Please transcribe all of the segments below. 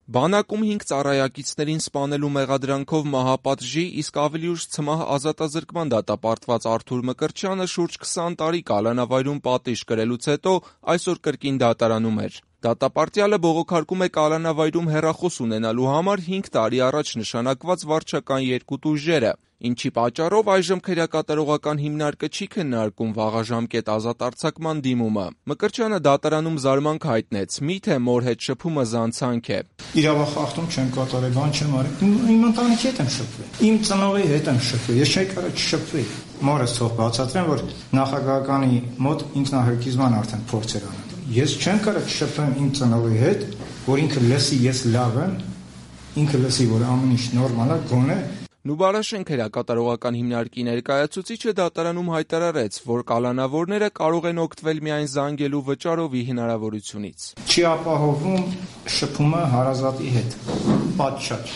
Բանակում 5 ծառայակիցներին սպանելու մեղադրանքով մահապատժի, իսկ ավելի ուշ ցմահ ազատազրկման դատապարտված Արթուր Մկրտչյանը շուրջ 20 տարի կալանավայրում պատիժ կրելուց հետո այսօր կրկին դատարանում էր։ Դատապարտյալը բողոքարկում է կալանավայրում հեռախոս ունենալու համար 5 տարի առաջ նշանակված վարչական 2 տուժերը, ինչի պատճառով այժմ քրեակատարողական հիմնարկը չի քննարկում վաղաժամկետ ազատ արձակման դիմումը։ Մկրտչյանը դատարանում զարմանք հայտնեց՝ միթե մոր հետ շփումը զանցանք է։ Իրավախախտում չեմ կատարել, բան չեմ արել, իմ ընտանիքի հետ եմ շփվել, իմ ծնողի հետ եմ շփվել, ես չէի կարող չշփվել։ Մորս թող բացատրեմ, որ նախագահականի մոտ ինքնահրկիզման արդեն փորձ էր անում։ Ես չեմ կարող չշփվեմ իմ ծնողի հետ, որ ինքը լսի ես լավ եմ, ինքը լսի, որ ամեն ինչ նորմալ է, գոնե։ Նուբարաշեն քրեակատարողական հիմնարկի ներկայացուցիչը դատարանում հայտարարեց, որ կալանավորները կարող են օգտվել միայն զանգելու վճարովի հնարավորությունից։ Չի ապահովում շփումը հարազատի հետ, պատշաճ։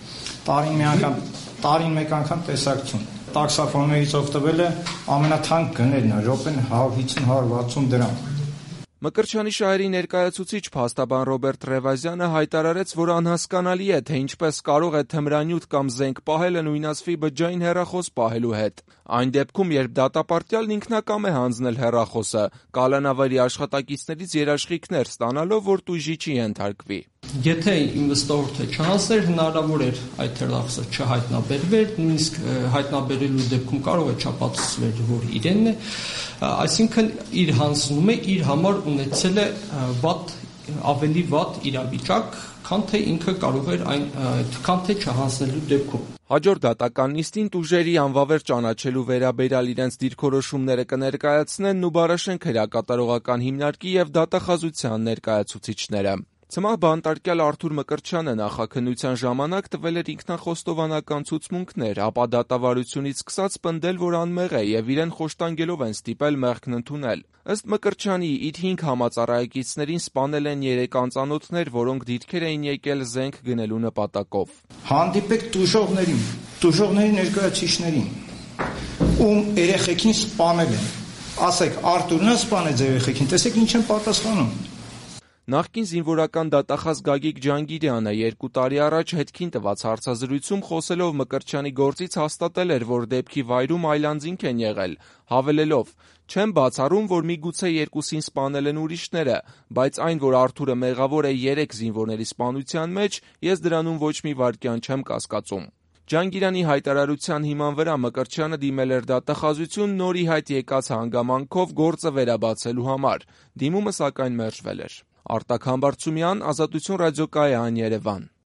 Տարին մեկ անգամ տեսակցություն։ Տաքսոֆոններից օգտվելը ամենաթանկ գներն է, րոպեն 150-160 դրամ։ Մկրտչյանի շահերի ներկայացուցիչ փաստաբան Ռոբերտ Ռևազյանը հայտարարեց, որ անհասկանալի է, թե ինչպես կարող է թմրանյութ կամ զենք պահելը նույնացվի բջջային հեռախոս պահելու հետ։ Այն դեպքում, երբ դատապարտյալն ինքնակամ է հանձնել հեռախոսը, կալանավայրի աշխատակիցներից երաշխիքներ ստանալով, որ տուժի չի ենթարկվի։ Եթե իմ վստահորդը չհասներ, հնարավոր էր այդ հեռախոսը չհայտնաբերվեր, նույնիսկ հայտնաբերելու դեպքում կարող է չապացուցվեր, որ իրենն է, այսինքն իր հանձնումը իր համար ունեցել է ավելի վատ իրավիճակ, քան թե ինքը կարող էր քան թե չհանձնելու դեպքում։ Հաջորդ դատական նիստին տուժերի անվավեր ճանաչելու վերաբերյալ իրենց դիրքորոշումները կներկայացնեն Նուբարաշեն քրեակատարողական հիմնարկի և դատախազության ներկայացուցիչները։ Ցմահ բանտարկյալ Արթուր Մկրտչյանը նախաքննության ժամանակ տվել էր ինքնախոստովանական ցուցմունքներ, ապա դատավարությունից սկսած պնդել, որ անմեղ է և իրեն խոշտանգելով են ստիպել մեղքն ընդունել։ Ըստ Մկրտչյանի, իր 5 համածառայակիցներին սպանել են 3 անծանոթներ, որոնք դիրքեր էին եկել զենք գնելու նպատակով։ Հանդիպեք տուժողների ներկայացուցիչներին, ում երեխեքին սպանել են։ Ասեք, Արթուրն է սպանեց երեխեքին, տեսեք ինչ են պատասխանում։ Նախկին զինվորական դատախազ Գագիկ Ջանգիրյանը 2 տարի առաջ հետքին տված հարցազրույցում խոսելով Մկրտչյանի գործից հաստատել էր, որ դեպքի վայրում այլանձինք են եղել, հավելելով. «Չեմ բացառում, որ միգուցե երկուսին սպանել են ուրիշները, բայց այն, որ Արթուրը մեղավոր է 3 զինվորների սպանության մեջ, ես դրանում ոչ մի վայրկյան չեմ կասկածում»։ Ջանգիրյանի հայտարարության հիման վրա Մկրտչյանը դիմել էր դատախազություն նոր ի հայտ եկած հանգամանքով գործը վերաբացելու համար։ Դիմումը սակայն մերժվել էր։ Արտակ Համբարձումյան, Ազատություն ռադիոկայան, Երևան։